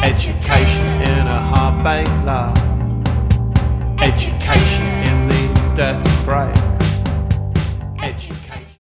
Education in a half-baked love. Education in these dirty breaks.